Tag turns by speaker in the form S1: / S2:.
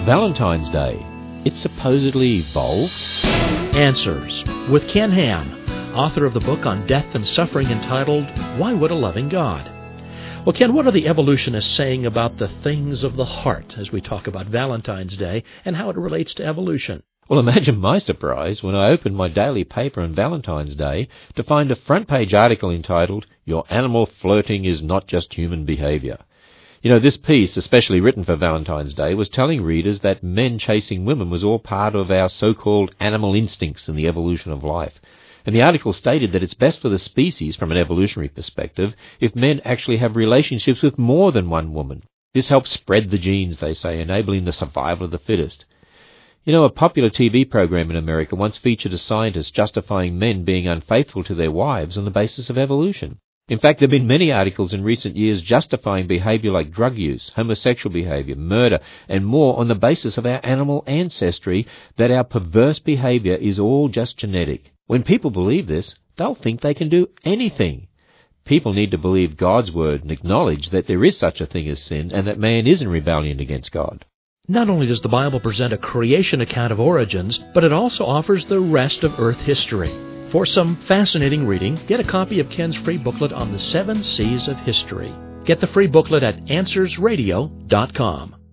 S1: Valentine's Day. It's supposedly evolved.
S2: Answers with Ken Ham, author of the book on death and suffering entitled, Why Would a Loving God? Well, Ken, what are the evolutionists saying about the things of the heart as we talk about Valentine's Day and how it relates to evolution?
S1: Well, imagine my surprise when I opened my daily paper on Valentine's Day to find a front-page article entitled, Your Animal Flirting is Not Just Human Behavior. You know, this piece, especially written for Valentine's Day, was telling readers that men chasing women was all part of our so-called animal instincts in the evolution of life. And the article stated that it's best for the species, from an evolutionary perspective, if men actually have relationships with more than one woman. This helps spread the genes, they say, enabling the survival of the fittest. You know, a popular TV program in America once featured a scientist justifying men being unfaithful to their wives on the basis of evolution. In fact, there have been many articles in recent years justifying behavior like drug use, homosexual behavior, murder, and more on the basis of our animal ancestry, that our perverse behavior is all just genetic. When people believe this, they'll think they can do anything. People need to believe God's word and acknowledge that there is such a thing as sin and that man is in rebellion against God.
S2: Not only does the Bible present a creation account of origins, but it also offers the rest of Earth history. For some fascinating reading, get a copy of Ken's free booklet on the 7 C's of History. Get the free booklet at AnswersRadio.com.